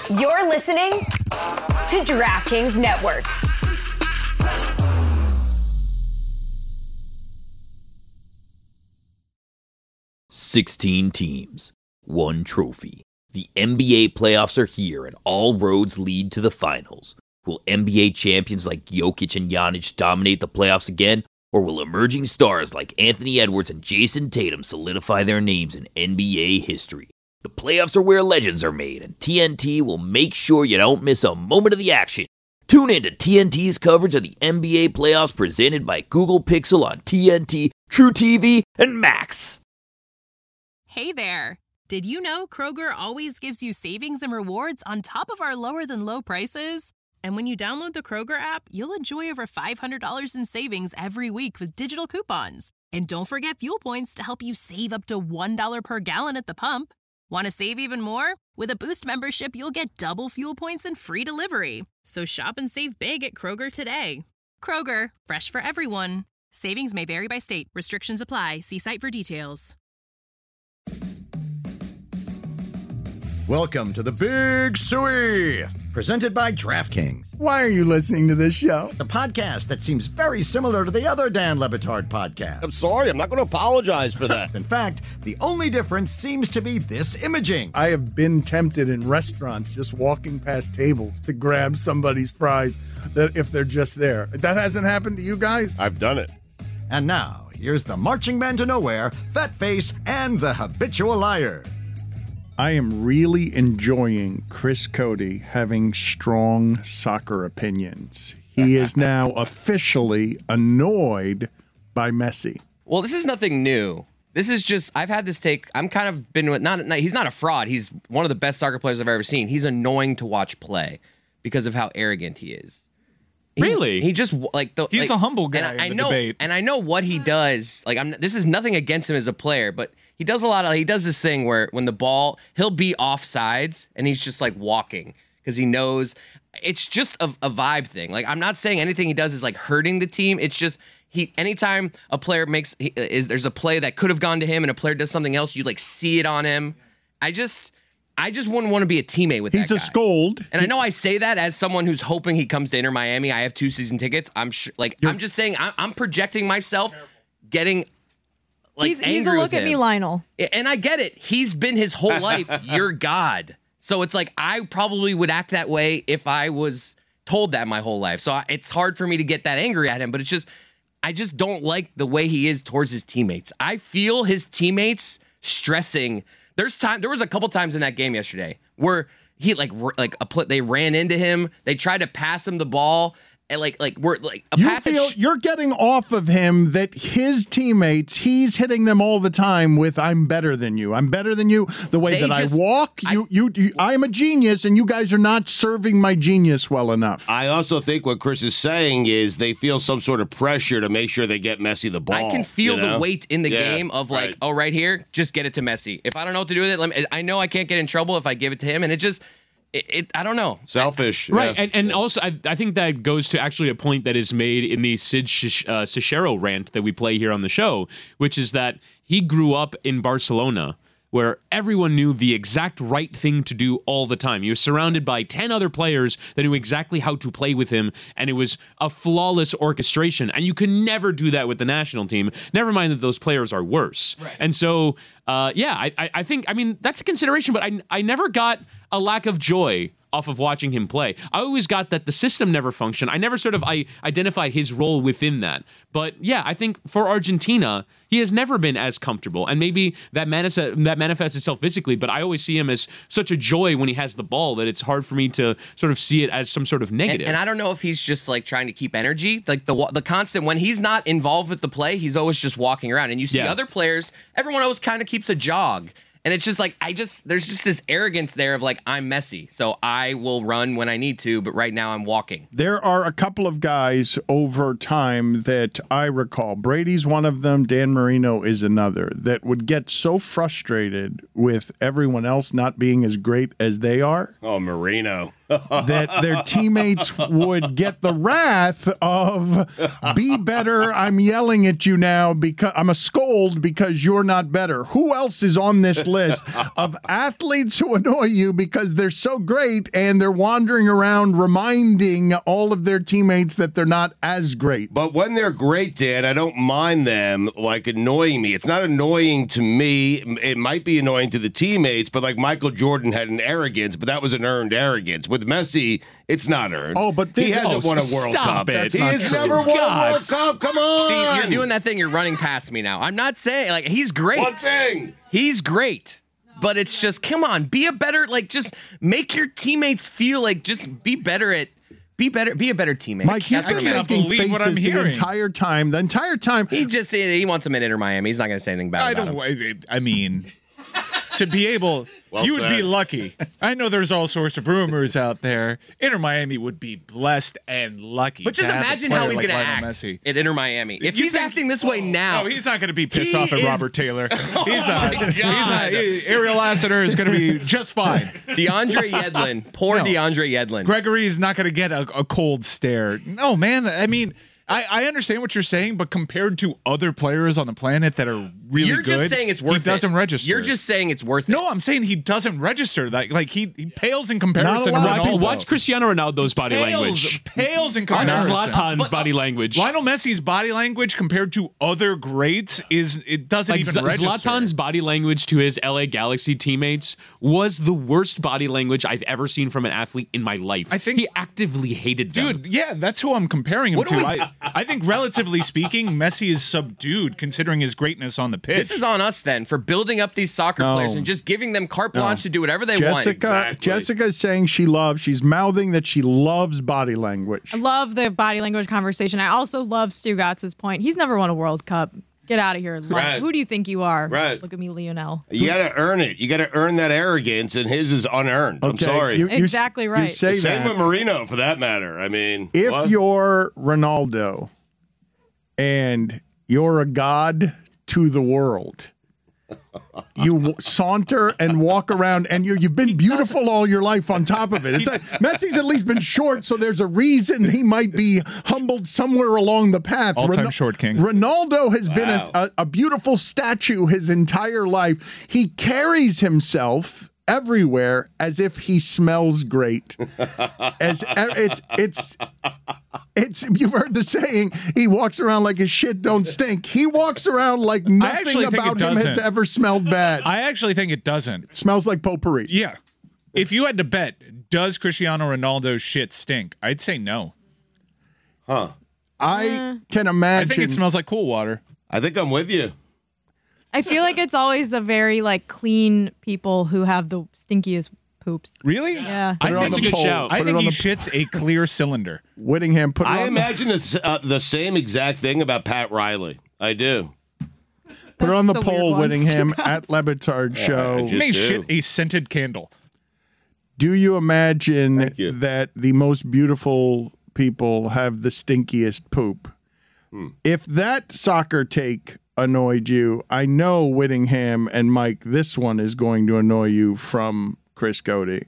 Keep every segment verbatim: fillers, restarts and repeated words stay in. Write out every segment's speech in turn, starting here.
You're listening to DraftKings Network. sixteen teams, one trophy. The N B A playoffs are here and all roads lead to the finals. Will N B A champions like Jokic and Giannis dominate the playoffs again? Or will emerging stars like Anthony Edwards and Jason Tatum solidify their names in N B A history? The playoffs are where legends are made, and T N T will make sure you don't miss a moment of the action. Tune in to T N T's coverage of the N B A playoffs presented by Google Pixel on T N T, True T V, and Max. Hey there! Did you know Kroger always gives you savings and rewards on top of our lower-than-low prices? And when you download the Kroger app, you'll enjoy over five hundred dollars in savings every week with digital coupons. And don't forget fuel points to help you save up to one dollar per gallon at the pump. Want to save even more? With a Boost membership, you'll get double fuel points and free delivery. So shop and save big at Kroger today. Kroger, fresh for everyone. Savings may vary by state. Restrictions apply. See site for details. Welcome to the Big Suey, presented by DraftKings. Why are you listening to this show? The podcast that seems very similar to the other Dan Le Batard podcast. I'm sorry, I'm not going to apologize for that. In fact, the only difference seems to be this imaging. I have been tempted in restaurants just walking past tables to grab somebody's fries that if they're just there. That hasn't happened to you guys? I've done it. And now, here's the marching man to nowhere, Fat Face, and the habitual liar. I am really enjoying Chris Cody having strong soccer opinions. He is now officially annoyed by Messi. Well, this is nothing new. This is just, I've had this take, I'm kind of been with, not, not he's not a fraud. He's one of the best soccer players I've ever seen. He's annoying to watch play because of how arrogant he is. He, really? He just, like, the, he's like, a humble guy and I, in I the know, debate. And I know what he does. Like, I'm, this is nothing against him as a player, but he does a lot of, he does this thing where when the ball, he'll be offsides and he's just like walking because he knows it's just a, a vibe thing. Like, I'm not saying anything he does is like hurting the team. It's just, he, anytime a player makes, he, is there's a play that could have gone to him and a player does something else, you like see it on him. I just, I just wouldn't want to be a teammate with He's that guy. a scold. And I know I say that as someone who's hoping he comes to Inter Miami. I have two season tickets. I'm sure, like, You're, I'm just saying, I'm, I'm projecting myself getting like he's, angry he's a look with at him. me, Lionel. And I get it. He's been his whole life your God. So it's like I probably would act that way if I was told that my whole life. So I, it's hard for me to get that angry at him. But it's just, I just don't like the way he is towards his teammates. I feel his teammates stressing. There's time. There was a couple times in that game yesterday where he like like a, they ran into him. They tried to pass him the ball. And like, like we're like a you passage. feel you're getting off of him that his teammates, he's hitting them all the time with "I'm better than you. I'm better than you." The way They that just- I walk, I- you, you, you, I'm a genius, and you guys are not serving my genius well enough. I also think what Chris is saying is they feel some sort of pressure to make sure they get Messi the ball. I can feel you know? the weight in the Yeah, game of like, right. oh, right here, just get it to Messi. If I don't know what to do with it, let me, I know I can't get in trouble if I give it to him, and it just, it, it I don't know. Selfish. Right, yeah. and, and also I, I think that goes to actually a point that is made in the Sid Sh- uh, Cicero rant that we play here on the show, which is that he grew up in Barcelona, where everyone knew the exact right thing to do all the time. He was surrounded by ten other players that knew exactly how to play with him, and it was a flawless orchestration. And you can never do that with the national team, never mind that those players are worse. Right. And so, uh, yeah, I, I, I think, I mean, that's a consideration, but I, I never got a lack of joy off of watching him play. I always got that the system never functioned. I never sort of I identified his role within that. But yeah, I think for Argentina, he has never been as comfortable. And maybe that, manis- that manifests itself physically, but I always see him as such a joy when he has the ball that it's hard for me to sort of see it as some sort of negative. And, and I don't know if he's just like trying to keep energy, like the the constant, when he's not involved with the play, he's always just walking around. And you see Yeah. other players, everyone always kind of keeps a jog. And it's just like, I just, there's just this arrogance there of like, I'm Messi, so I will run when I need to, but right now I'm walking. There are a couple of guys over time that I recall. Brady's one of them. Dan Marino is another that would get so frustrated with everyone else not being as great as they are. Oh, Marino. that their teammates would get the wrath of be better. I'm yelling at you now because I'm a scold because you're not better. Who else is on this list of athletes who annoy you because they're so great and they're wandering around reminding all of their teammates that they're not as great? But when they're great, Dan, I don't mind them like annoying me. It's not annoying to me. It might be annoying to the teammates, but like Michael Jordan had an arrogance, but that was an earned arrogance. With Messi, it's not earned. Oh, but he this- hasn't oh, won a World stop Cup. it. That's He not has true. never won God. a World Cup. Come on. See, you're doing that thing. You're running past me now. I'm not saying like he's great. One thing. He's great. But it's just, come on, be a better, like, just make your teammates feel like, just be better at, be better, be a better teammate. Mike, you've That's what been I'm making asking. believe what faces I'm the hearing. entire time. The entire time. He just, he wants him in Inter Miami. He's not going to say anything bad I about don't. him. I I mean, to be able, Well you would be said. lucky. I know there's all sorts of rumors out there. Inter Miami would be blessed and lucky. But just to have a imagine player how he's like going to Lionel act Messi. at Inter Miami. If You he's think- acting this way now, No, he's not going to be pissed He off at is- Robert Taylor. Oh He's not. my He's not. God. Ariel Lassiter is going to be just fine. DeAndre Yedlin, poor No. DeAndre Yedlin. Gregory is not going to get a, a cold stare. No, man. I mean, I, I understand what you're saying, but compared to other players on the planet that are really You're good, just saying it's worth he doesn't it. register. You're just saying it's worth it. no. I'm saying he doesn't register. Like, like he, he pales in comparison. Not to allowed. Watch, Ronaldo. watch Cristiano Ronaldo's body Pales, language. pales in Watch comparison. Zlatan's But, uh, body language. Lionel Messi's body language compared to other greats is it doesn't Like even Z- register. Zlatan's body language to his L A Galaxy teammates was the worst body language I've ever seen from an athlete in my life. I think- he actively hated them. Dude, yeah, that's who I'm comparing him What do to. we- I, I think, relatively speaking, Messi is subdued considering his greatness on the pitch. This is on us then for building up these soccer No. players and just giving them carte blanche to do whatever they Jessica, want. Jessica is saying she loves. She's mouthing that she loves body language. I love the body language conversation. I also love Stu Gotz's point. He's never won a World Cup. Get out of here. Like, Right. who do you think you are? Right. Look at me, Lionel. You got to earn it. You got to earn that arrogance, and his is unearned. I'm Okay, sorry. you- you- Exactly You right. say Same that. with Marino, for that matter. I mean, If what? you're Ronaldo and you're a god to the world, you w- saunter and walk around, and you you've been beautiful all your life on top of it. It's like Messi's at least been short, so there's a reason he might be humbled somewhere along the path. All-time short king. Ronaldo has been Wow. a, a, a beautiful statue his entire life. He carries himself everywhere as if he smells great. As it's it's it's you've heard the saying, he walks around like his shit don't stink. He walks around like nothing actually think about it him has doesn't. ever smelled bad. I actually think it doesn't. Smells like potpourri. Yeah. If you had to bet, does Cristiano Ronaldo's shit stink? I'd say no. Huh. I can I imagine. think it smells like cool water. I think I'm with you. I feel like it's always the very like clean people who have the stinkiest poops. Really? Yeah. I Put it on think, the he, poll. shout. I Put it think on he the- shits a clear cylinder. Whittingham put it I on, imagine the, uh, the same exact thing about Pat Riley. I do. put it on the That's the weird poll, one, Whittingham Stu at Lebitard I show. just You may do. shit a scented candle. Do you imagine Thank you. that the most beautiful people have the stinkiest poop? Hmm. If that soccer take annoyed you, I know Whittingham and Mike, this one is going to annoy you from Chris Cody.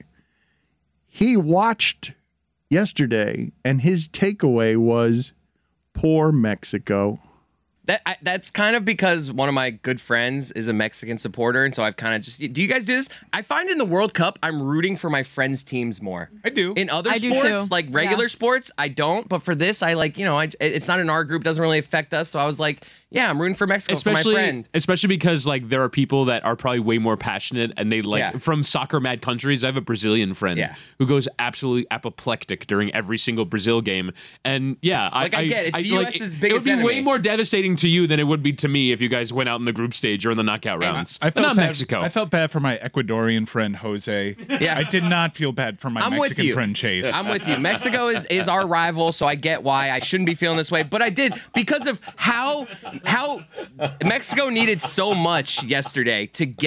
He watched yesterday, and his takeaway was poor Mexico. That I, that's kind of because one of my good friends is a Mexican supporter, and so I've kind of just. Do you guys do this? I find in the World Cup, I'm rooting for my friends' teams more. I do. In other I do sports, too. like regular Yeah. sports, I don't. But for this, I like. You know, I, it's not in our group, doesn't really affect us. So I was like, yeah, I'm rooting for Mexico especially, for my friend. especially because like there are people that are probably way more passionate and they like Yeah. from soccer mad countries. I have a Brazilian friend Yeah. who goes absolutely apoplectic during every single Brazil game, and yeah, Like, I get it. It's the like, U S's it- It would biggest be way enemy. more devastating to you than it would be to me if you guys went out in the group stage or in the knockout rounds. I But felt not bad, Mexico. I felt bad for my Ecuadorian friend Jose. Yeah. I did not feel bad for my I'm with Mexican you. friend Chase. I'm with you. Mexico is, is our rival, so I get why I shouldn't be feeling this way. But I did because of how how Mexico needed so much yesterday to get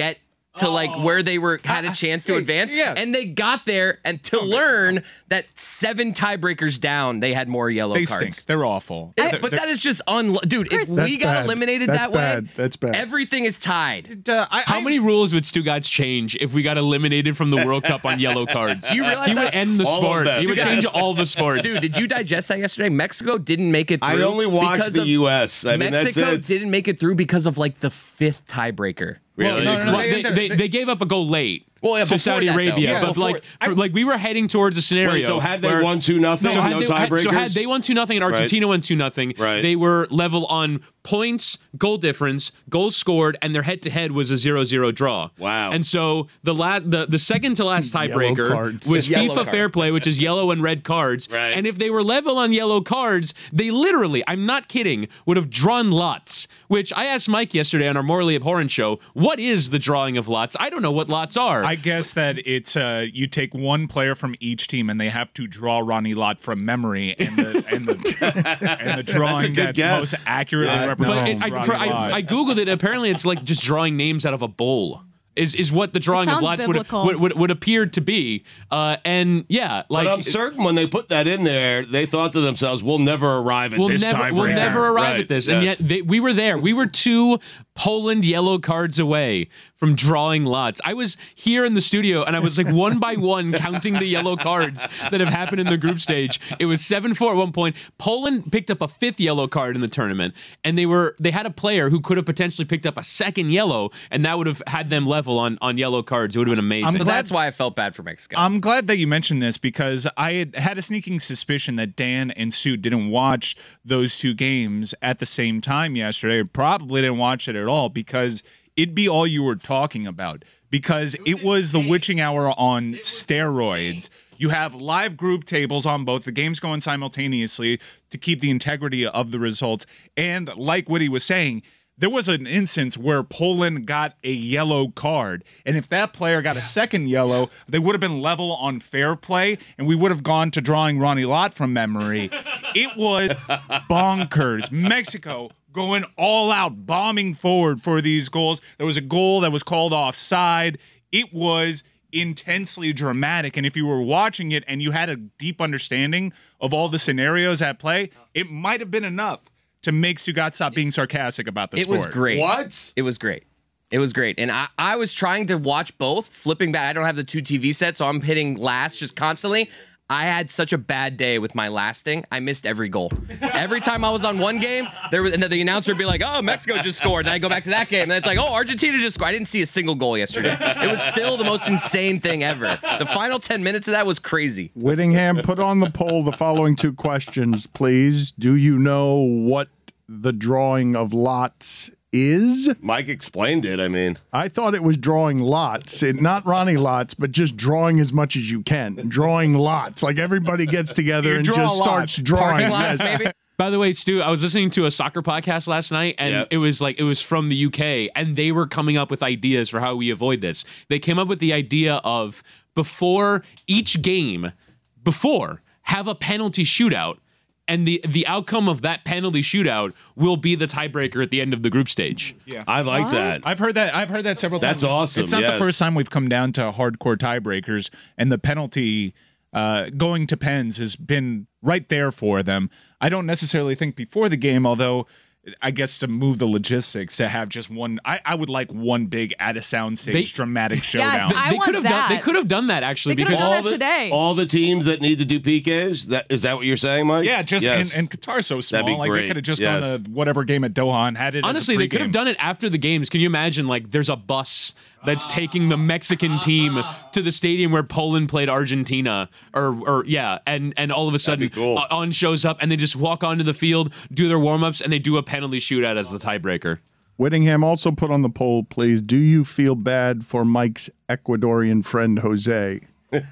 to like where they were had a chance to advance. yeah. And they got there and to learn that seven tiebreakers down, they had more yellow They cards. stink. They're awful. It- They're- but they're- that is just un dude, if That's we got bad. eliminated That's that bad. way, That's bad. everything is tied. uh, I, How I- many rules would Stugatz change if we got eliminated from the World Cup on yellow cards? Do you realize he would that? end the All of sport. them. He would Yes. change all the sports. Dude, did you digest that yesterday? Mexico didn't make it through. I only watched because the of- U S. I mean, that's Mexico it. didn't make it through because of like the fifth tiebreaker. Really? no, no, no, Well, they- they, they, they- they gave up a goal late Well, yeah, to before Saudi that, though. Arabia, Yeah, but before- like, for, like we were heading towards a scenario. Wait, so had they where- won two nothing, So no had they, had- tiebreakers? so had they won two nothing and Argentina won two nothing, Right. they were level on points, goal difference, goals scored, and their head to head was a zero zero draw. Wow. And so the la- the the second to last Yellow tiebreaker cards. was Yellow FIFA cards. Fair Play, which is yellow and red cards. Right. And if they were level on yellow cards, they literally, I'm not kidding, would have drawn lots. Which I asked Mike yesterday on our Morally Abhorrent show, what is the drawing of lots? I don't know what lots are. I guess that it's uh, you take one player from each team and they have to draw Ronnie Lott from memory, and the and the, and the drawing good that guess. most accurately Yeah, But represents it, I, Ronnie for, I, Lott. I googled it. Apparently, it's like just drawing names out of a bowl. Is is what the drawing of sounds lots would, biblical. would would would appear to be. Uh, and yeah, like But I'm certain when they put that in there, they thought to themselves, "We'll never arrive at we'll this never tiebreaker." we'll never arrive Right, at this. And yes. yet they, we were there. We were two Poland yellow cards away from drawing lots. I was here in the studio and I was like one by one counting the yellow cards that have happened in the group stage. It was seven four at one point. Poland picked up a fifth yellow card in the tournament, and they were they had a player who could have potentially picked up a second yellow, and that would have had them level on on yellow cards. It would have been amazing. I'm But glad- that's why I felt bad for Mexico. I'm glad that you mentioned this because I had had a sneaking suspicion that Dan and Sue didn't watch those two games at the same time yesterday. Or probably didn't watch it at all because it'd be all you were talking about. Because it was the witching hour on steroids. You have live group tables on both. The games going simultaneously to keep the integrity of the results. And like Woody was saying, there was an instance where Poland got a yellow card. And if that player got a second yellow, they would have been level on fair play, and we would have gone to drawing Ronnie Lott from memory. It was bonkers. Mexico going all out, bombing forward for these goals. There was a goal that was called offside. It was intensely dramatic. And if you were watching it and you had a deep understanding of all the scenarios at play, it might have been enough to make Stugatz stop being sarcastic about the it sport. was great. What? It was great. It was great. And I, I was trying to watch both, flipping back. I don't have the two T V sets, so I'm hitting last just constantly. I had such a bad day with my lasting. I missed every goal. Every time I was on one game, there was and then the announcer would be like, "Oh, Mexico just scored." And I go back to that game, and it's like, "Oh, Argentina just scored." I didn't see a single goal yesterday. It was still the most insane thing ever. The final ten minutes of that was crazy. Whittingham, put on the poll the following two questions, please. Do you know what the drawing of lots is? Mike explained it. I mean, I thought it was drawing lots, it, not Ronnie Lots, but just drawing as much as you can. Drawing lots, like everybody gets together You and draw just a lot. starts drawing. Parking lots, Yes. maybe. By the way, Stu, I was listening to a soccer podcast last night, and Yep. it was like it was from the U K, and they were coming up with ideas for how we avoid this. They came up with the idea of before each game, before have a penalty shootout, and the the outcome of that penalty shootout will be the tiebreaker at the end of the group stage. Yeah. I like that. I've heard that. I've heard that several That's times. awesome, It's not yes. the first time we've come down to hardcore tiebreakers, and the penalty uh, going to pens has been right there for them. I don't necessarily think before the game, although I guess to move the logistics to have just one. I, I would like one big at a soundstage They- dramatic showdown. I they want could have done. that. They could have done that actually They could've because done all that the, today. all the teams that need to do P Ks. That is that what you're saying, Mike? yeah, just Yes. and, and Qatar's so small. That'd be like great. they could have just Yes. gone to whatever game at Doha and had it. honestly, as a they could have pregame. done it after the games. Can you imagine? Like, there's a bus that's taking the Mexican team to the stadium where Poland played Argentina, or or yeah, and and all of a sudden, be cool. uh, On shows up and they just walk onto the field, do their warm ups, and they do a penalty shootout as the tiebreaker. Whittingham, also put on the poll, please. Do you feel bad for Mike's Ecuadorian friend, Jose?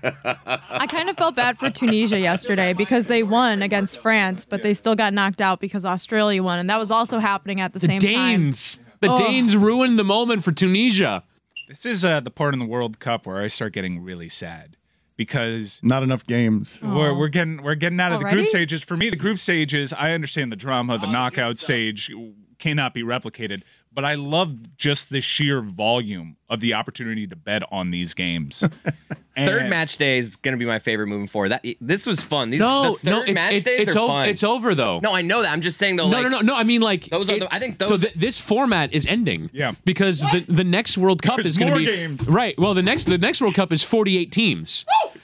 I kind of felt bad for Tunisia yesterday because they won against France, but they still got knocked out because Australia won, and that was also happening at the, The same time. Danes, the Oh. Danes ruined the moment for Tunisia. This is uh, the part in the World Cup where I start getting really sad because Not enough games. we're we're getting we're getting out of the Already? group stages. For me, the group stages, I understand the drama, the knockout stage cannot be replicated. but I love just the sheer volume of the opportunity to bet on these games. Third And- match day is going to be my favorite moving forward. That this was fun. These No, the third no, it's, match it's, days it's, are over, fun. it's over though. No, I know that. I'm just saying though. No, like, no, no, no. I mean, like those are it- the- I think so. those- Th- this format is ending. Yeah. because the the next World Cup There's is going to more be games. right. Well, the next the next World Cup is forty-eight teams.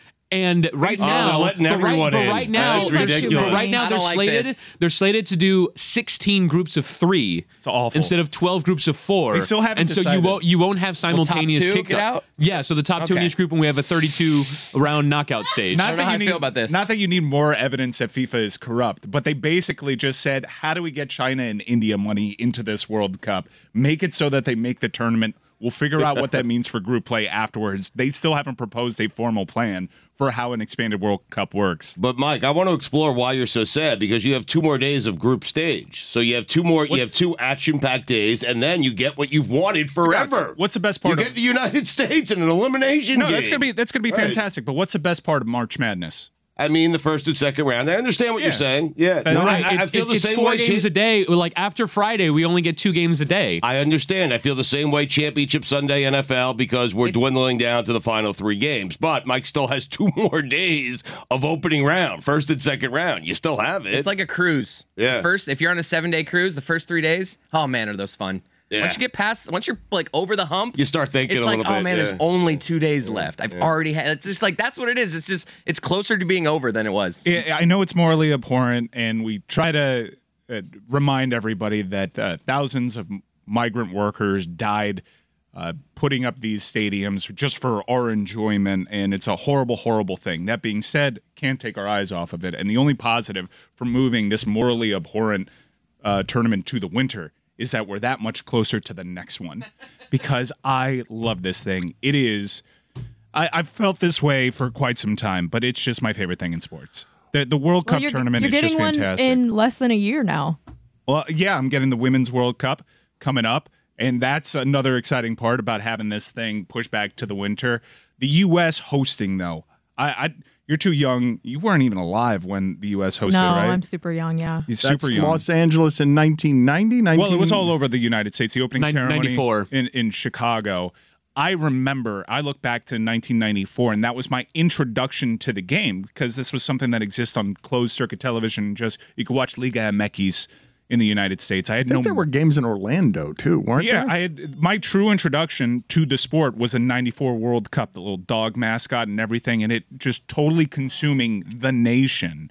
And right Oh, now, they're letting but everyone right, in. but right now, That's they're- ridiculous. but right now I they're don't like slated. this. They're slated to do sixteen groups of three It's awful. instead of twelve groups of four. They still haven't and so you decided. won't you won't have simultaneous two kick get out? Yeah, so the top two in Okay. each group, and we have a thirty-two round knockout stage. I don't know how I feel about this. Not that you need more evidence that FIFA is corrupt, but they basically just said, how do we get China and India money into this World Cup? Make it so that they make the tournament. We'll figure out what that means for group play afterwards. They still haven't proposed a formal plan for how an expanded World Cup works. But Mike, I want to explore why you're so sad because you have two more days of group stage. So you have two more. You have two action-packed days, and then you get what you've wanted forever. What's the best You part get of the United States in an elimination No, game. that's gonna be that's gonna be Right. fantastic. But what's the best part of March Madness? I mean, the first and second round. I understand what Yeah. you're saying. Yeah, No, no, I, Right, I it's, feel it- the it's same four way. games Cha- a day. Like after Friday, we only get two games a day. I understand. I feel the same way Championship Sunday N F L because we're dwindling down to the final three games. But Mike still has two more days of opening round, first and second round. You still have it. It's like a cruise. Yeah. The first, if you're on a seven day cruise, the first three days, oh man, are those fun. Yeah. Once you get past, once you're like over the hump, You start thinking it's a like, little oh bit, man, yeah. there's only two days left. I've already had. It's just like that's what it is. It's just it's closer to being over than it was. I I know it's morally abhorrent, and we try to uh, remind everybody that uh, thousands of migrant workers died uh, putting up these stadiums just for our enjoyment, and it's a horrible, horrible thing. That being said, can't take our eyes off of it. And the only positive for moving this morally abhorrent uh, tournament to the winter is that we're that much closer to the next one, because I love this thing. It is. I, I've felt this way for quite some time, but it's just my favorite thing in sports. The the World Well, Cup you're, tournament you're is just getting one fantastic. in less than a year now. Well, yeah, I'm getting the Women's World Cup coming up, and that's another exciting part about having this thing pushed back to the winter. The U S hosting, though, I, I you're too young. You weren't even alive when the U S hosted, no, right? I'm super young. Yeah. You're That's super young. Los Angeles in nineteen ninety. Well, it was all over the United States. The opening Nin- ceremony ninety-four. in in Chicago. I remember. I look back to nineteen ninety-four, and that was my introduction to the game because this was something that exists on closed circuit television. Just you could watch Liga M X in the United States. I had I think no. there were games in Orlando too, weren't yeah, there? I had my true introduction to the sport was a ninety-four World Cup, the little dog mascot and everything, and it just totally consuming the nation.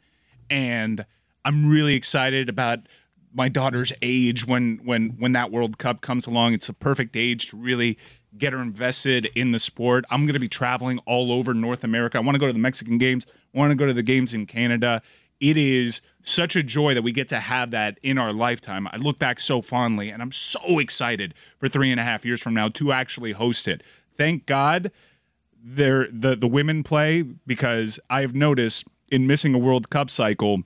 And I'm really excited about my daughter's age when when when that World Cup comes along. It's a perfect age to really get her invested in the sport. I'm going to be traveling all over North America. I want to go to the Mexican games. I want to go to the games in Canada. It is such a joy that we get to have that in our lifetime. I look back so fondly, and I'm so excited for three and a half years from now to actually host it. Thank God there the the women play, because I've noticed in missing a World Cup cycle,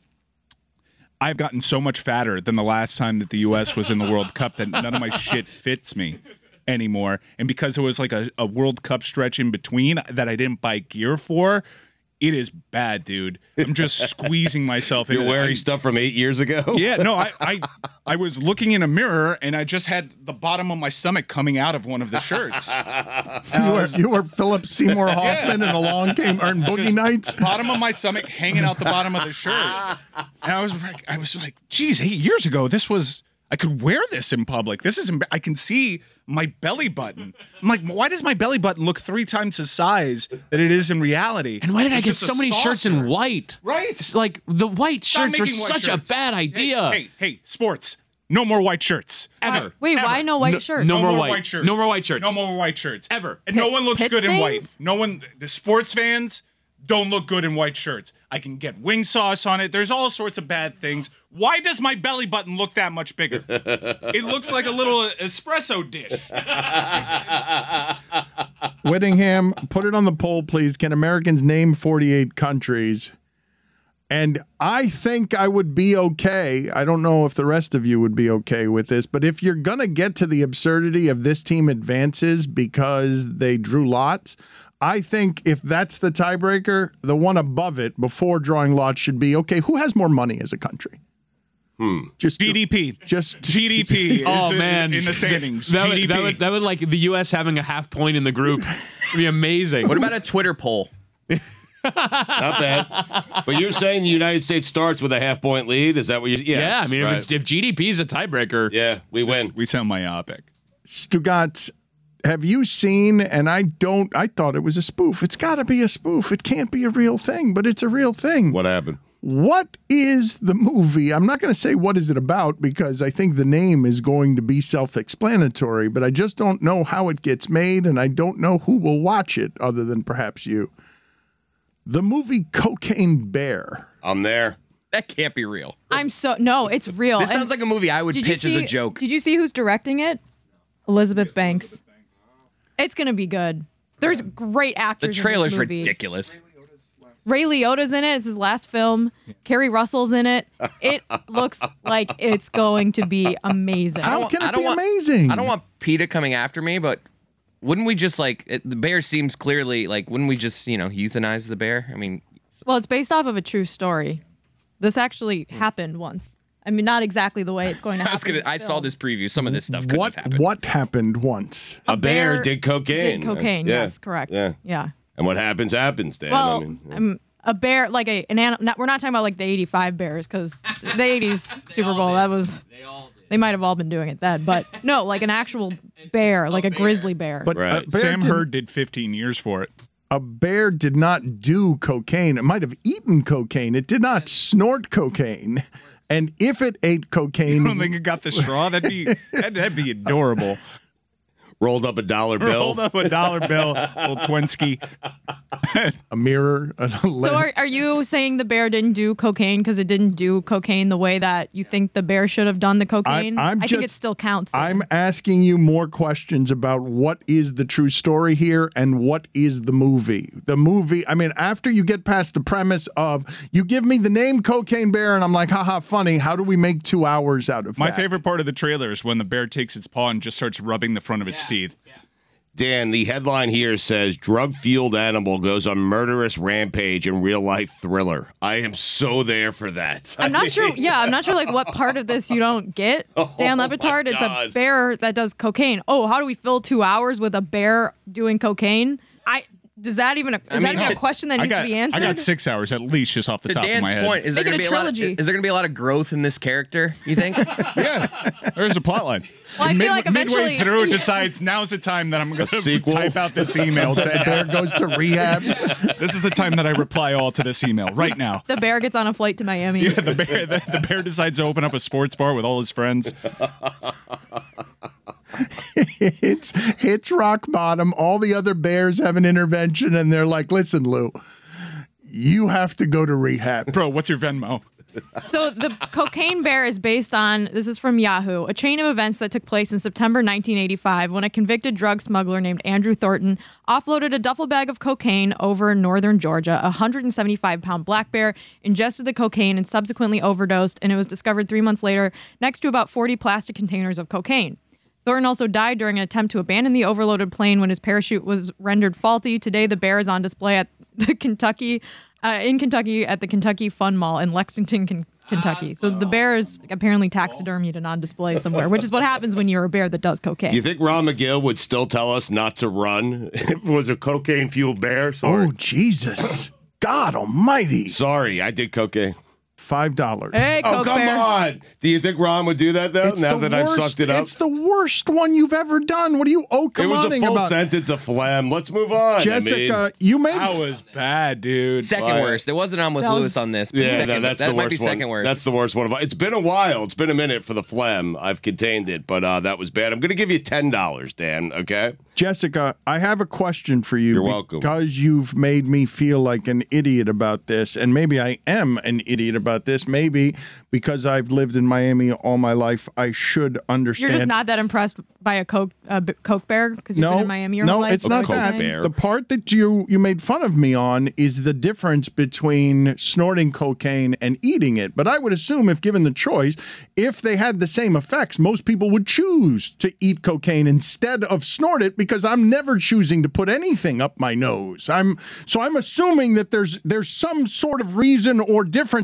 I've gotten so much fatter than the last time that the U S was in the World Cup that none of my shit fits me anymore. And because it was like a, a World Cup stretch in between that I didn't buy gear for, it is bad, dude. I'm just squeezing myself. You're into wearing I- stuff from eight years ago. Yeah, no, I, I I was looking in a mirror and I just had the bottom of my stomach coming out of one of the shirts. you were you were Philip Seymour Hoffman in Along Came Earn Boogie Just Nights. Bottom of my stomach hanging out the bottom of the shirt. And I was like, I was like, geez, eight years ago, this was I could wear this in public. This is emb- I can see my belly button. I'm like, why does my belly button look three times the size that it is in reality? And why did I It's get just a so many shirts in saucer. white? Right? It's like the white Stop shirts are making white such a shirts. bad idea. Hey, hey, hey, sports. No more white shirts. Ever. Wait, Ever. why no white No- shirts? no more white. shirts. No more white shirts. No more white shirts. Ever. And no Pit- one looks pit good in white. stains? No one. The sports fans don't look good in white shirts. I can get wing sauce on it. There's all sorts of bad things. Why does my belly button look that much bigger? It looks like a little espresso dish. Whittingham, put it on the poll, please. Can Americans name forty-eight countries? And I think I would be okay. I don't know if the rest of you would be okay with this, but if you're going to get to the absurdity of this team advances because they drew lots, I think if that's the tiebreaker, the one above it before drawing lots should be, okay, who has more money as a country? Hmm. Just G D P. Just G D P. Oh is in- man, in the standings. That G would, D P. that would that would like the U S having a half point in the group. It'd be amazing. What about a Twitter poll? Not bad. But you're saying the United States starts with a half point lead? Is that what you're? Yes, yeah, I mean, right. if, it's, if G D P is a tiebreaker, yeah, we win. We sound myopic. Stugat, have you seen, and I don't, I thought it was a spoof. It's got to be a spoof. It can't be a real thing, but it's a real thing. What happened? What is the movie? I'm not going to say what is it about because I think the name is going to be self-explanatory, but I just don't know how it gets made, and I don't know who will watch it other than perhaps you. The movie Cocaine Bear. I'm there. That can't be real. I'm so no, it's real. This And sounds like a movie I would did you pitch as see- a joke. Did you see who's directing it? Elizabeth Banks. It's gonna be good. There's great The actors. trailer's in this movie. ridiculous. Ray Liotta's in it. It's his last film. Kerry Russell's in it. It looks like it's going to be amazing. How don't- can I it don't be want- amazing? I don't want PETA coming after me, but wouldn't we just like it, the bear seems clearly like wouldn't we just you know euthanize the bear? I mean, Well, it's based off of a true story. This actually happened once. I mean, not exactly the way it's going to I happen. was gonna. in the I saw film. this preview. Some of this stuff couldn't What have happened. what happened once? A, bear, bear did cocaine. Did cocaine? Yeah. Yes, correct. Yeah. Yeah. And what happens, happens, Dan. Well, I mean, yeah. um, a bear, like a an animal. Not, we're not talking about like the eighty-five Bears because the eighties Super Bowl that was. They might have all been doing it then, but no, like an actual bear, like a grizzly bear. But Right. a bear Sam did- Hurd did fifteen years for it. a bear did not do cocaine. It might have eaten cocaine. It did not snort cocaine. And if it ate cocaine, I don't think it got the straw. That'd be that'd, that'd be adorable. rolled up a dollar bill. Hold up a dollar bill, little Twinsky. a mirror. A So are, are you saying the bear didn't do cocaine because it didn't do cocaine the way that you think the bear should have done the cocaine? I'm I think just- it still counts. then. I'm asking you more questions about what is the true story here and what is the movie. The movie, I mean, after you get past the premise of you give me the name Cocaine Bear and I'm like, haha, funny. How do we make two hours out of My that? favorite part of the trailer is when the bear takes its paw and just starts rubbing the front of its teeth. Dan, the headline here says drug-fueled animal goes on murderous rampage in real-life thriller. I am so there for that. I'm not sure. Yeah, I'm not sure like what part of this you don't get. Dan Oh, Levitard, my it's God. a bear that does cocaine. Oh, how do we fill two hours with a bear doing cocaine? I does that even a, is I mean, that even to- a question that I needs got, to be answered? I got six hours at least just off the To top Dan's of my head. point, is there Make going it to a be a lot? Of, trilogy. is there going to be a lot of growth in this character? You think? Yeah, there's a plot line. Well, I feel Mid- like midway eventually- through, it decides now's the time that I'm going to sequel? type out this email. The bear To, goes to rehab. this is the time that I reply all to this email right now. The bear gets on a flight to Miami. Yeah, the bear the, the bear decides to open up a sports bar with all his friends. It's hits rock bottom. All the other bears have an intervention, and they're like, "Listen, Lou, you have to go to rehab." Bro, what's your Venmo? So the Cocaine Bear is based on, this is from Yahoo, a chain of events that took place in September nineteen eighty-five when a convicted drug smuggler named Andrew Thornton offloaded a duffel bag of cocaine over northern Georgia. A one hundred seventy-five pound black bear ingested the cocaine and subsequently overdosed, and it was discovered three months later next to about forty plastic containers of cocaine. Thornton also died during an attempt to abandon the overloaded plane when his parachute was rendered faulty. Today, the bear is on display at the Kentucky, uh, in Kentucky at the Kentucky Fun Mall in Lexington, Ken- Kentucky. So the bear is apparently taxidermied and on display somewhere, which is what happens when you're a bear that does cocaine. You think Ron McGill would still tell us not to run if it was a cocaine-fueled bear? Sorry. Oh, Jesus. God almighty. Sorry, I did cocaine. Five dollars. Hey, Oh, Coke come Bear. on. Do you think Ron would do that, though, It's now the that I've worst- sucked it up? It's the worst one you've ever done. What are you oh It come was a on full about? sentence of phlegm. Let's move on. Jessica, I mean, you made That was bad, dude. Second Why? worst. It wasn't on with That was- Lewis on this. But yeah, second, no, that's that the might worst be second one. worst. That's the worst one. Of It's been a while. It's been a minute for the phlegm. I've contained it, but uh, that was bad. I'm going to give you ten dollars, Dan, okay? Jessica, I have a question for you. You're welcome. Because you've made me feel like an idiot about this, and maybe I am an idiot about this. Maybe because I've lived in Miami all my life, I should understand. You're just not that impressed by a Coke uh, b- Coke Bear because you've no, been in Miami your no, whole life? it's Is not what you're that. saying? Bear. The part that you you made fun of me on is the difference between snorting cocaine and eating it. But I would assume, if given the choice, if they had the same effects, most people would choose to eat cocaine instead of snort it, because I'm never choosing to put anything up my nose. I'm so I'm assuming that there's there's some sort of reason or difference. Uh,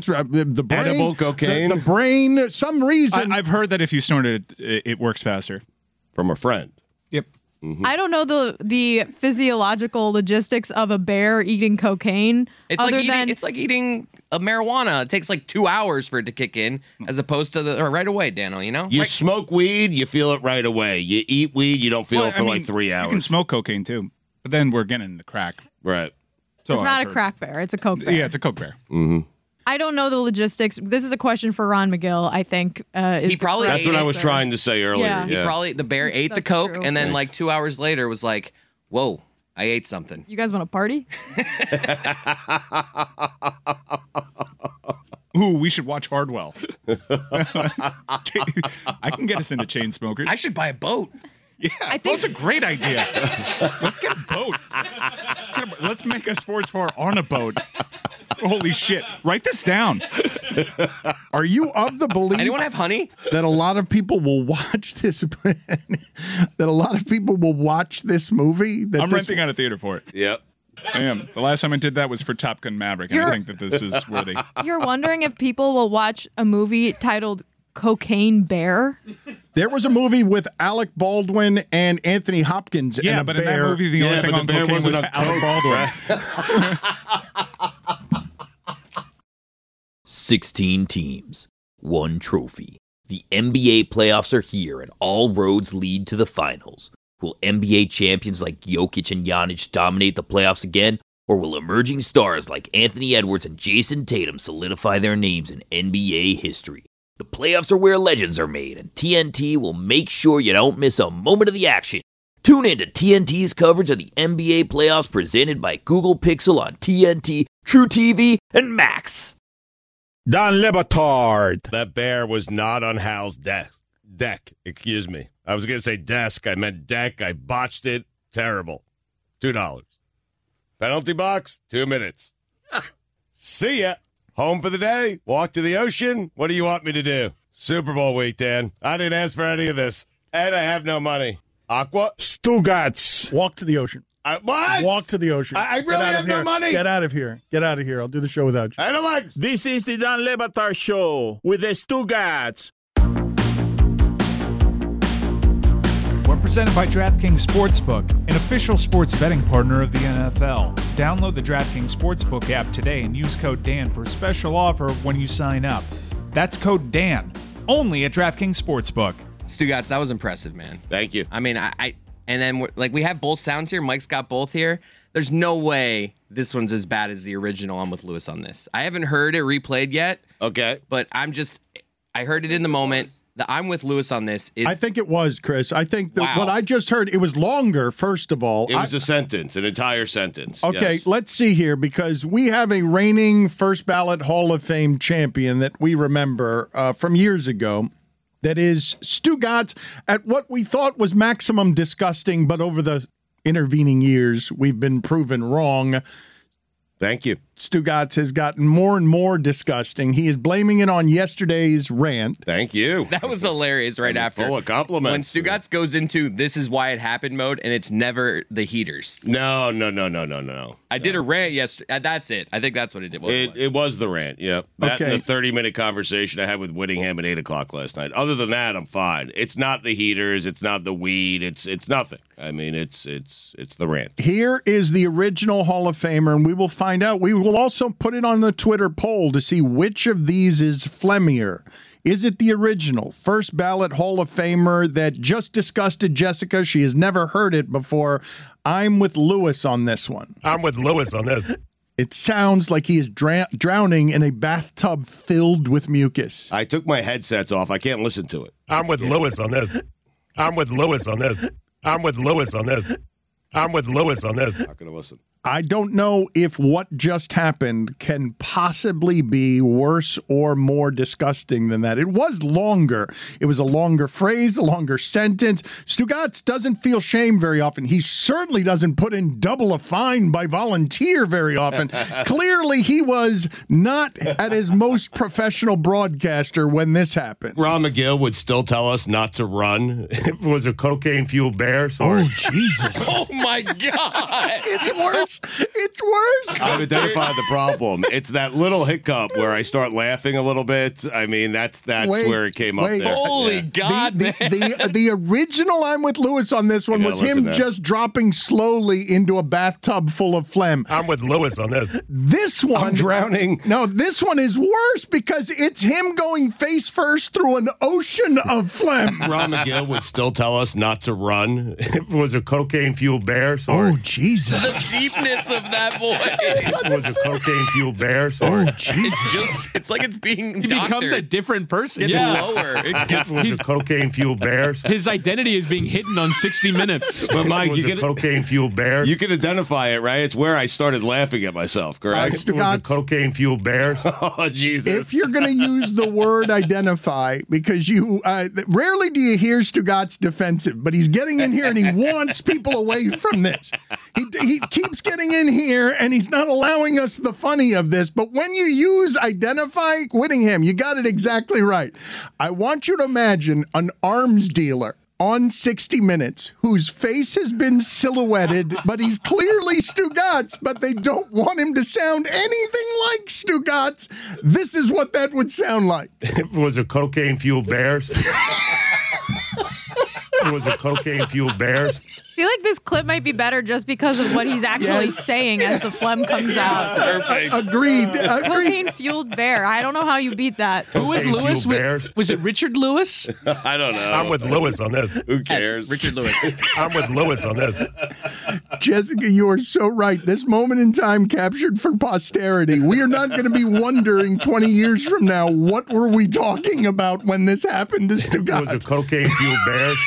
the brain, Edible cocaine? the, the brain. Some reason I, I've heard that if you snort it, it, it works faster. From a friend. Yep. Mm-hmm. I don't know the the physiological logistics of a bear eating cocaine. It's other like eating. than It's like eating a marijuana. It takes like two hours for it to kick in, as opposed to the or right away, Dano. You know, You Right- smoke weed, you feel it right away. You eat weed, you don't feel Well, it for I mean, like three hours. You can smoke cocaine too, but then we're getting into crack. Right. So it's not I've a heard. crack bear. It's a coke bear. Yeah, it's a coke bear. Mm-hmm. I don't know the logistics. This is a question for Ron McGill. I think uh, is He the probably correct That's what I was answer. trying to say earlier. Yeah. Yeah. He probably the bear ate the That's coke, true. and then Thanks. like two hours later was like, "Whoa, I ate something." You guys want to party? Ooh, we should watch Hardwell. I can get us into chain smokers. I should buy a boat. Yeah, I think- boat's a great idea. Let's get a boat. Let's, get a, let's make a sports bar on a boat. Holy shit. Write this down. Are you of the belief Anyone have honey? that a lot of people will watch this? that a lot of people will watch this movie. That I'm this, renting out a theater for it. Yep. I am. The last time I did that was for Top Gun Maverick, and I You're- think that this is worthy. You're wondering if people will watch a movie titled Cocaine Bear? There was a movie with Alec Baldwin and Anthony Hopkins. Yeah, and a but bear. in that movie, the Yeah, only but thing the on bear cocaine was wasn't on Alec Baldwin. sixteen teams, one trophy. The N B A playoffs are here and all roads lead to the finals. Will N B A champions like Jokic and Giannis dominate the playoffs again? Or will emerging stars like Anthony Edwards and Jason Tatum solidify their names in N B A history? The playoffs are where legends are made, and T N T will make sure you don't miss a moment of the action. Tune in to T N T's coverage of the N B A playoffs presented by Google Pixel on T N T, True T V, and Max. Don Lebatard. That bear was not on Hal's deck. Deck, excuse me. I was going to say desk. I meant deck. I botched it. Terrible. Two dollars. Penalty box, two minutes. See ya. Home for the day. Walk to the ocean. What do you want me to do? Super Bowl week, Dan. I didn't ask for any of this. And I have no money. Aqua? Stugats. Walk to the ocean. I, what? Walk to the ocean. I, I Get really out have of no here. money. Get out of here. Get out of here. I'll do the show without you. I don't like. This is the Don Lebatard Show with the Stugats. We're presented by DraftKings Sportsbook, an official sports betting partner of the N F L. Download the DraftKings Sportsbook app today and use code Dan for a special offer when you sign up. That's code Dan, only at DraftKings Sportsbook. Stugats, that was impressive, man. Thank you. I mean, I, I and then we're, like we have both sounds here. Mike's got both here. There's no way this one's as bad as the original. I'm with Lewis on this. I haven't heard it replayed yet, Okay. but I'm just I heard it in the moment. The I'm with Lewis on this is I think it was, Chris. I think that Wow. what I just heard, it was longer, first of all. It was I- a sentence, an entire sentence. Okay, Yes. let's see here, because we have a reigning first ballot Hall of Fame champion that we remember uh, from years ago. That is Stugats at what we thought was maximum disgusting, but over the intervening years, we've been proven wrong. Thank you. Stugats has gotten more and more disgusting. He is blaming it on yesterday's rant. Thank you. that was hilarious right I'm after. full of compliments. When Stugats goes into this is why it happened mode, and it's never the heaters. No, no, no, no, no, no. I did a rant yesterday. That's it. I think that's what it did. What it It, was. it was the rant, yep. That and Okay. the thirty-minute conversation I had with Whittingham at eight o'clock last night. Other than that, I'm fine. It's not the heaters. It's not the weed. It's it's nothing. I mean, it's it's it's the rant. Here is the original Hall of Famer, and we will find out. We will also put it on the Twitter poll to see which of these is Flemmier. Is it the original first ballot Hall of Famer that just disgusted Jessica? She has never heard it before. I'm with Lewis on this one. I'm with Lewis on this. It sounds like he is dra- drowning in a bathtub filled with mucus. I took my headsets off. I can't listen to it. I'm with Lewis on this. I'm with Lewis on this. I'm with Lewis on this. I'm with Lewis on this. Not going to listen. I don't know if what just happened can possibly be worse or more disgusting than that. It was longer. It was a longer phrase, a longer sentence. Stugats doesn't feel shame very often. He certainly doesn't put in double a fine by volunteer very often. Clearly, he was not at his most professional broadcaster when this happened. Ron McGill would still tell us not to run if it was a cocaine-fueled bear. Sorry. Jesus. Oh my god! It's worse worse. It's worse. I've identified the problem. It's that little hiccup where I start laughing a little bit. I mean, that's that's Wait, where it came wait. up there. Holy Yeah. God, the, man. the, the, the original I'm with Lewis on this one You was gotta him listen now. just dropping slowly into a bathtub full of phlegm. I'm with Lewis on this. This one, I'm drowning. no, this one is worse because it's him going face first through an ocean of phlegm. Ron McGill would still tell us not to run if it was a cocaine-fueled bear. Sorry. Oh, Jesus. The deepness of that voice. If it was a cocaine-fueled bear. Oh, Sorry. Jesus. It's just, it's like it's being He becomes a doctored. different person. It's yeah. lower. It If gets, it was a cocaine-fueled bear. His identity is being hidden on sixty minutes. But Mike, you you get can it- cocaine-fueled bear. You can identify it, right? It's where I started laughing at myself. Correct? Uh, It was a Stugatz. cocaine-fueled bear. Oh, Jesus! If you're going to use the word identify, because you uh, rarely do you hear Stugatz defensive, but he's getting in here and he wants people away from this. He, he keeps getting in here and he's not allowing us the funny of this. But when you use identify, Whittingham, you got it exactly right. I want you to imagine an arms dealer on sixty minutes whose face has been silhouetted, but he's clearly Stugatz, but they don't want him to sound anything like Stugatz. This is what that would sound like. If it was a cocaine-fueled bear. If it was a cocaine-fueled bear. I feel like this clip might be better just because of what he's actually Yes, saying as the phlegm comes out. Perfect. Agreed. Agreed. Cocaine fueled bear. I don't know how you beat that. Who was Cocaine-fueled Lewis? bears. Was it Richard Lewis? I don't know. I'm with Lewis on this. Who cares? Richard Lewis. I'm with Lewis on this. Jessica, you are so right. This moment in time captured for posterity. We are not going to be wondering twenty years from now, what were we talking about when this happened to It was a Stugatz? cocaine-fueled bear.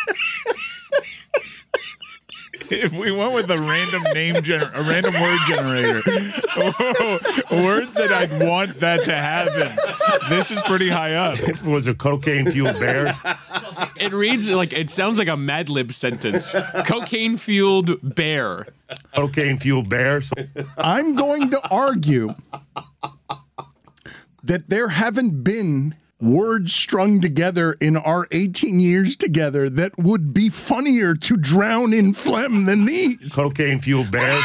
If we went with a random name gener- a random word generator, words that I'd want that to happen, this is pretty high up. If it was a cocaine-fueled bear. It reads like it sounds like a Mad Lib sentence. Cocaine fueled bear. Cocaine-fueled bears. I'm going to argue that there haven't been words strung together in our eighteen years together that would be funnier to drown in phlegm than these. Cocaine-fueled bears.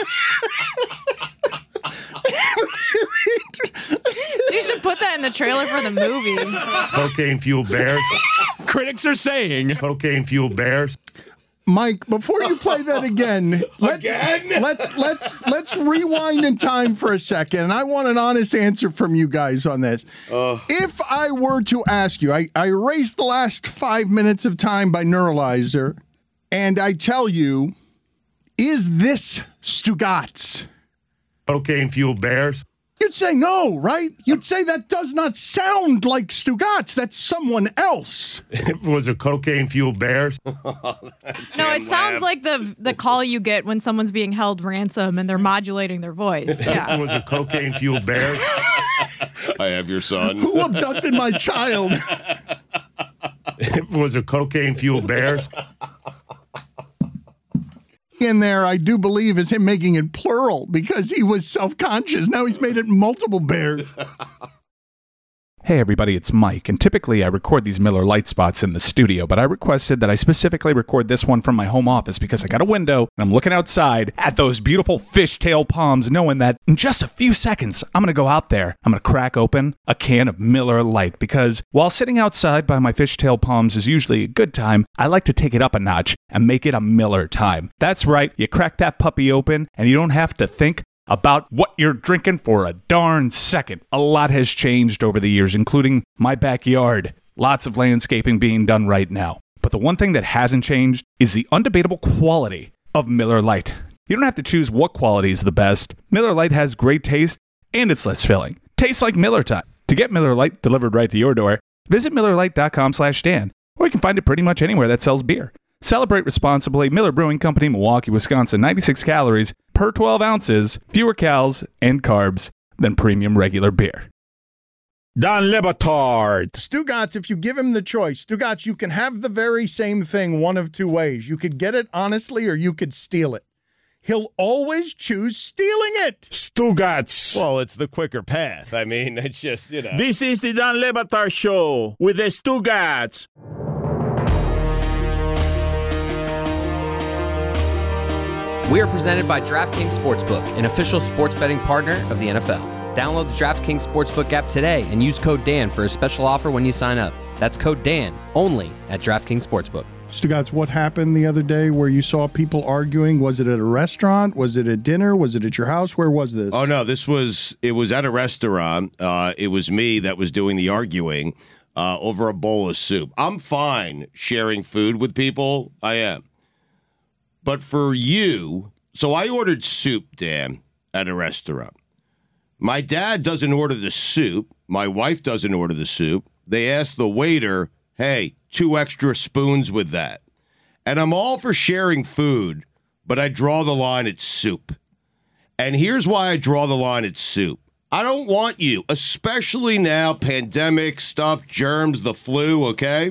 You should put that in the trailer for the movie. Cocaine-fueled bears. Critics are saying Cocaine-fueled bears. Mike, before you play that again, let's, Again? let's let's let's rewind in time for a second. And I want an honest answer from you guys on this. If I were to ask you, I, I erased the last five minutes of time by Neuralizer, and I tell you, is this Stugatz? Cocaine-fueled bears. You'd say no, right? You'd say that does not sound like Stugatz. That's someone else. If it was a cocaine-fueled bears. No, it sounds like the the call you get when someone's being held ransom and they're modulating their voice. If it Yeah. was a cocaine-fueled bears. I have your son. Who abducted my child? If it was a cocaine-fueled bears. In there, I do believe, is him making it plural because he was self-conscious. Now he's made it multiple bears. Hey everybody, it's Mike, and typically I record these Miller Lite spots in the studio, but I requested that I specifically record this one from my home office because I got a window and I'm looking outside at those beautiful fishtail palms, knowing that in just a few seconds, I'm going to go out there, I'm going to crack open a can of Miller Lite, because while sitting outside by my fishtail palms is usually a good time, I like to take it up a notch and make it a Miller time. That's right, you crack that puppy open and you don't have to think about what you're drinking for a darn second. A lot has changed over the years, including my backyard. Lots of landscaping being done right now. But the one thing that hasn't changed is the undebatable quality of Miller Lite. You don't have to choose what quality is the best. Miller Lite has great taste and it's less filling. Tastes like Miller time. To get Miller Lite delivered right to your door, visit Miller Lite dot com slash Dan, or you can find it pretty much anywhere that sells beer. Celebrate responsibly. Miller Brewing Company, Milwaukee, Wisconsin. ninety-six calories per twelve ounces, fewer calories and carbs than premium regular beer. Don Le Batard. Stugatz, if you give him the choice, Stugatz, you can have the very same thing one of two ways. You could get it honestly or you could steal it. He'll always choose stealing it. Stugatz. Well, it's the quicker path. I mean, it's just, you know. This is the Don Le Batard Show with the Stugatz. We are presented by DraftKings Sportsbook, an official sports betting partner of the N F L. Download the DraftKings Sportsbook app today and use code Dan for a special offer when you sign up. That's code Dan, only at DraftKings Sportsbook. Stugotz, what happened the other day where you saw people arguing? Was it at a restaurant? Was it at dinner? Was it at your house? Where was this? Oh, no, this was, it was at a restaurant. Uh, it was me that was doing the arguing uh, over a bowl of soup. I'm fine sharing food with people. I am. But for you, so I ordered soup, Dan, at a restaurant. My dad doesn't order the soup. My wife doesn't order the soup. They ask the waiter, hey, two extra spoons with that. And I'm all for sharing food, but I draw the line at soup. And here's why I draw the line at soup. I don't want you, especially now, pandemic stuff, germs, the flu, okay?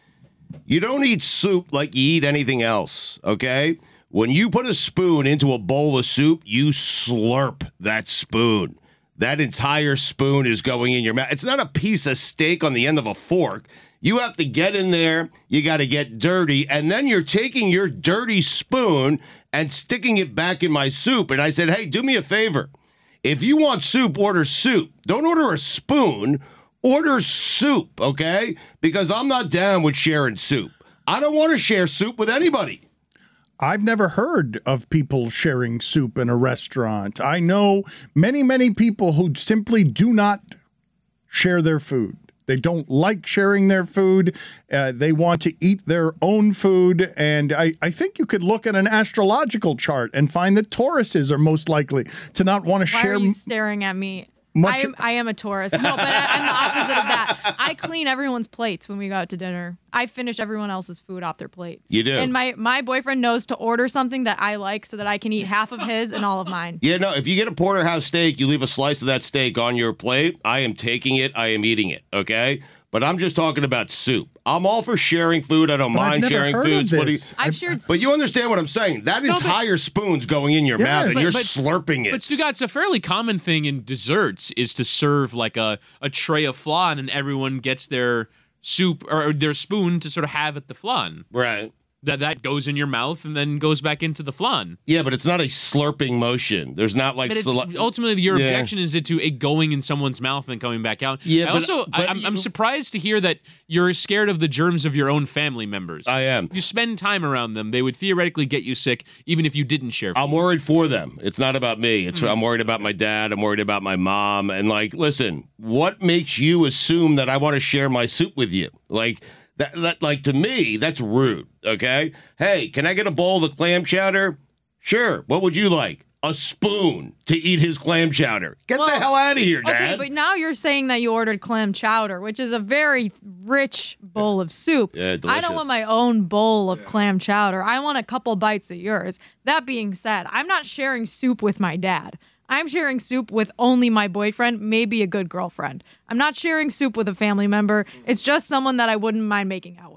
You don't eat soup like you eat anything else, okay? When you put a spoon into a bowl of soup, you slurp that spoon. That entire spoon is going in your mouth. It's not a piece of steak on the end of a fork. You have to get in there, you got to get dirty, and then you're taking your dirty spoon and sticking it back in my soup. And I said, hey, do me a favor. If you want soup, order soup. Don't order a spoon. Order soup, okay? Because I'm not down with sharing soup. I don't want to share soup with anybody. I've never heard of people sharing soup in a restaurant. I know many, many people who simply do not share their food. They don't like sharing their food. Uh, they want to eat their own food. And I, I think you could look at an astrological chart and find that Tauruses are most likely to not want to Why share. Why are you staring at me? I am, I am a Taurus. No, but I, I'm the opposite of that. I clean everyone's plates when we go out to dinner. I finish everyone else's food off their plate. You do. And my, my boyfriend knows to order something that I like so that I can eat half of his and all of mine. Yeah, no, if you get a porterhouse steak, you leave a slice of that steak on your plate. I am taking it. I am eating it, okay? But I'm just talking about soup. I'm all for sharing food. I don't But I've mind never sharing heard of foods. What do you- this. I've shared But you understand what I'm saying. That No, but- entire spoon's going in your Yes. mouth, and But- you're but- slurping it. But Stugotz, a fairly common thing in desserts is to serve like a, a tray of flan and everyone gets their soup or their spoon to sort of have at the flan. Right. That that goes in your mouth and then goes back into the flan. Yeah, but it's not a slurping motion. There's not like... But it's, sli- ultimately, your Yeah. objection is it to it going in someone's mouth and coming back out. Yeah, I but- also, but I, I'm, I'm you- surprised to hear that you're scared of the germs of your own family members. I am. You spend time around them; they would theoretically get you sick, even if you didn't share food. I'm worried for them. It's not about me. It's Mm. I'm worried about my dad. I'm worried about my mom. And like, listen, what makes you assume that I want to share my soup with you? Like that, that like to me, that's rude. Okay. Hey, can I get a bowl of clam chowder? Sure. What would you like? A spoon to eat his clam chowder. Get Well, the hell out of here, Okay, Dad. but now you're saying that you ordered clam chowder, which is a very rich bowl of soup. Yeah, I delicious. don't want my own bowl of clam chowder. I want a couple bites of yours. That being said, I'm not sharing soup with my dad. I'm sharing soup with only my boyfriend, maybe a good girlfriend. I'm not sharing soup with a family member. It's just someone that I wouldn't mind making out with.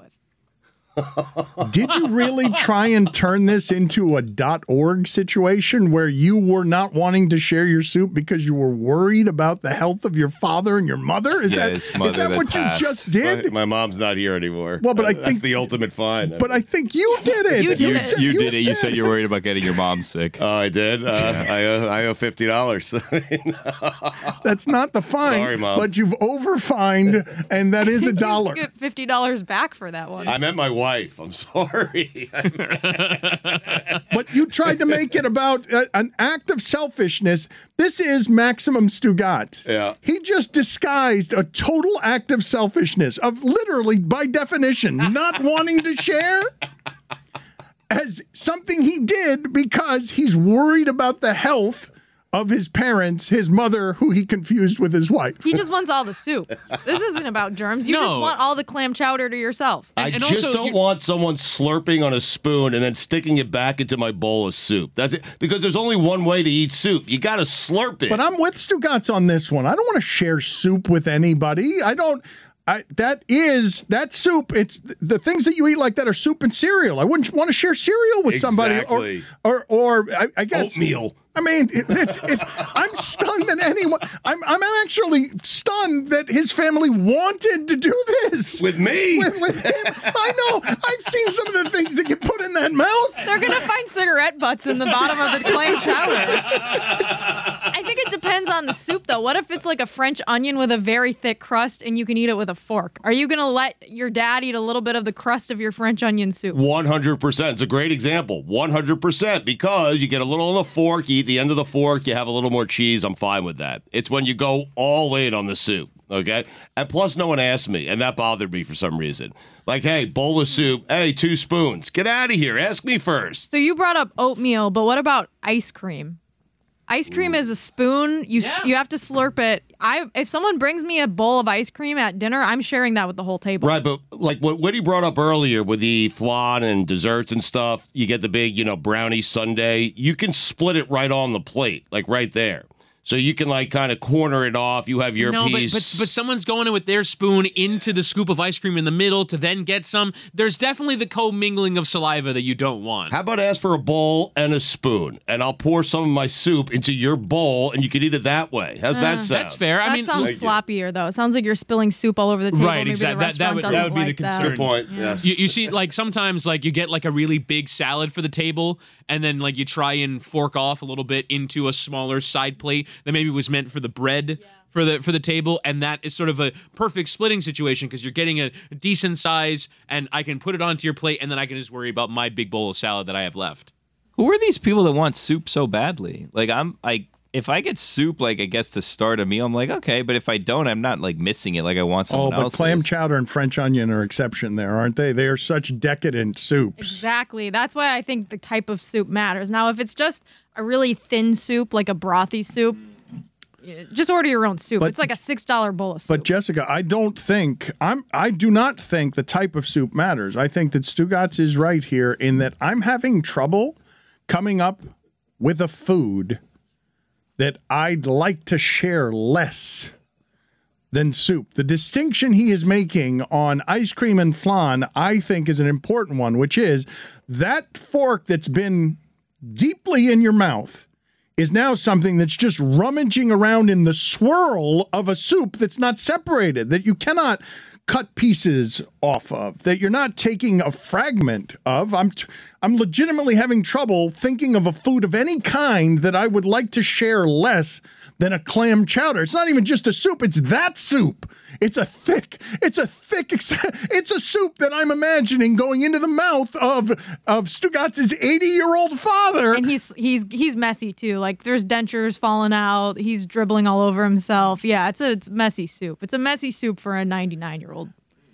Did you really try and turn this into a .org situation where you were not wanting to share your soup because you were worried about the health of your father and your mother? Is Yeah, that his is mother that that what passed. you just did? My, my mom's not here anymore. Well, but I That's think- the ultimate fine. But I think you did it. You did You, it. said- you did it. You said you're worried about getting your mom sick. Oh, I did. Uh, I owe I owe fifty dollars. That's not the fine. Sorry, Mom. But you've overfined, and that is a dollar. You get fifty dollars back for that one. I meant my wife. I'm sorry. But you tried to make it about a, an act of selfishness. This is Maximum Stugotz. Yeah. He just disguised a total act of selfishness, of literally, by definition, not wanting to share as something he did because he's worried about the health of his parents, his mother, who he confused with his wife. He just wants all the soup. This isn't about germs. You just No. want all the clam chowder to yourself. I and just also, don't you- want someone slurping on a spoon and then sticking it back into my bowl of soup. That's it. Because there's only one way to eat soup. You got to slurp it. But I'm with Stugotz on this one. I don't want to share soup with anybody. I don't. I, that is that soup. It's the things that you eat like that are soup and cereal. I wouldn't want to share cereal with Exactly. somebody, or or, or I, I guess Oatmeal. I mean, it, it, it, I'm stunned that anyone. I'm I'm actually stunned that his family wanted to do this With me. With, with him. I know. I've seen some of the things that you put in that mouth. They're gonna find cigarette butts in the bottom of the clam chowder. I think it depends on the soup, though. What if it's like a French onion with a very thick crust and you can eat it with a fork? Are you gonna let your dad eat a little bit of the crust of your French onion soup? one hundred percent. It's a great example. one hundred percent. Because you get a little on the fork, you eat the end of the fork, you have a little more cheese. I'm fine with that. It's when you go all in on the soup, okay? And plus, no one asked me, and that bothered me for some reason. Like, hey, bowl of soup. Hey, two spoons. Get out of here. Ask me first. So you brought up oatmeal, but what about ice cream? Ice cream is a spoon. You s you have to slurp it. I if someone brings me a bowl of ice cream at dinner, I'm sharing that with the whole table. Right, but like what what he brought up earlier with the flan and desserts and stuff, you get the big, you know, brownie sundae. You can split it right on the plate, like right there. So you can like kind of corner it off. You have your no, piece. but, but but someone's going in with their spoon into the scoop of ice cream in the middle to then get some. There's definitely the commingling of saliva that you don't want. How about ask for a bowl and a spoon, and I'll pour some of my soup into your bowl, and you can eat it that way. How's that Uh, sound? That's fair. That I mean, sounds sloppier, though. It sounds like you're spilling soup all over the table. Right, Maybe exactly. the That- that restaurant would- that doesn't would be the like that. concern. Good point. Yes. You, you see, like sometimes, like you get like a really big salad for the table, and then like you try and fork off a little bit into a smaller side plate that maybe was meant for the bread for the for the table, and that is sort of a perfect splitting situation because you're getting a decent size, and I can put it onto your plate, and then I can just worry about my big bowl of salad that I have left. Who are these people that want soup so badly? Like I'm like. If I get soup, like I guess to start a meal, I'm like, okay, but if I don't, I'm not like missing it like I want Oh, someone but else. clam chowder and French onion are exception there, aren't they? They are such decadent soups. Exactly. That's why I think the type of soup matters. Now, if it's just a really thin soup, like a brothy soup, just order your own soup. But- it's like a six dollar bowl of soup. But Jessica, I don't think I'm. I do not think the type of soup matters. I think that Stugatz is right here in that I'm having trouble coming up with a food that I'd like to share less than soup. The distinction he is making on ice cream and flan, I think, is an important one, which is that fork that's been deeply in your mouth is now something that's just rummaging around in the swirl of a soup that's not separated, that you cannot cut pieces off of, that you're not taking a fragment of. I'm t- I'm legitimately having trouble thinking of a food of any kind that I would like to share less than a clam chowder. It's not even just a soup, it's that soup. It's a thick, it's a thick, ex- it's a soup that I'm imagining going into the mouth of of Stugatz's eighty-year-old father. And he's he's he's messy too. Like there's dentures falling out. He's dribbling all over himself. Yeah, it's a it's messy soup. It's a messy soup for a ninety-nine-year-old.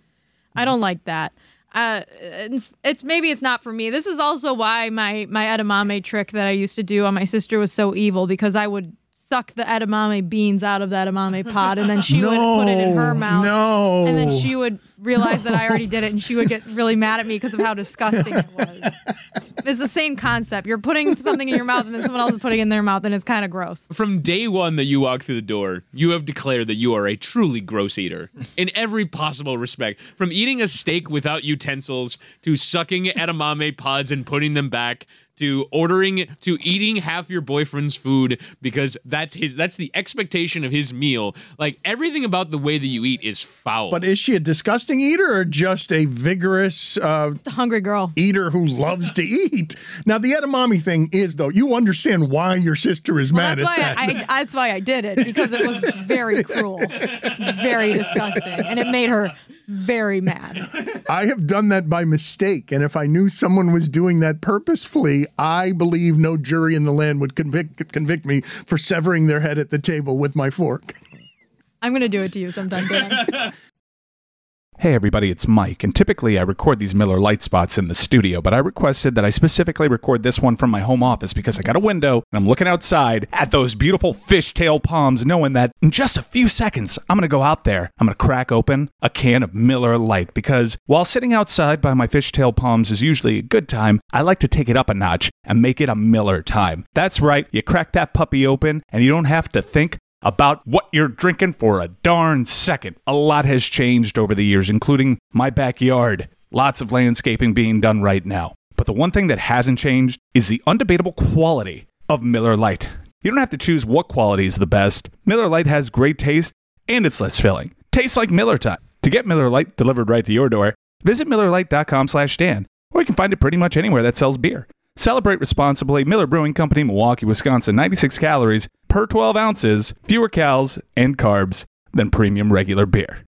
I don't like that. Uh, it's, it's maybe it's not for me. This is also why my my edamame trick that I used to do on my sister was so evil, because I would suck the edamame beans out of the edamame pod, and then she No, would put it in her mouth. no. And then she would realize that I already did it, and she would get really mad at me because of how disgusting it was. It's the same concept. You're putting something in your mouth, and then someone else is putting it in their mouth, and it's kind of gross. From day one that you walk through the door, you have declared that you are a truly gross eater in every possible respect. From eating a steak without utensils to sucking edamame pods and putting them back to ordering to eating half your boyfriend's food because that's his that's the expectation of his meal. Like everything about the way that you eat is foul. But is she a disgusting eater or just a vigorous uh, Just a hungry girl eater who loves to eat? Now, the edamame thing is, though, you understand why your sister is Well, mad that's at why that. I, I that's why I did it, because it was very cruel, very disgusting, and it made her very mad. I have done that by mistake, and if I knew someone was doing that purposefully, I believe no jury in the land would convict convict me for severing their head at the table with my fork. I'm gonna do it to you sometime, Dan. Hey everybody, it's Mike, and typically I record these Miller Lite spots in the studio, but I requested that I specifically record this one from my home office because I got a window and I'm looking outside at those beautiful fishtail palms, knowing that in just a few seconds I'm going to go out there, I'm going to crack open a can of Miller Lite, because while sitting outside by my fishtail palms is usually a good time, I like to take it up a notch and make it a Miller time. That's right, you crack that puppy open and you don't have to think about what you're drinking for a darn second. A lot has changed over the years, including my backyard. Lots of landscaping being done right now. But the one thing that hasn't changed is the undebatable quality of Miller Lite. You don't have to choose what quality is the best. Miller Lite has great taste, and it's less filling. Tastes like Miller time. To get Miller Lite delivered right to your door, visit Miller Lite dot com slash Dan, or you can find it pretty much anywhere that sells beer. Celebrate responsibly. Miller Brewing Company, Milwaukee, Wisconsin. ninety-six calories per twelve ounces, fewer calories and carbs than premium regular beer.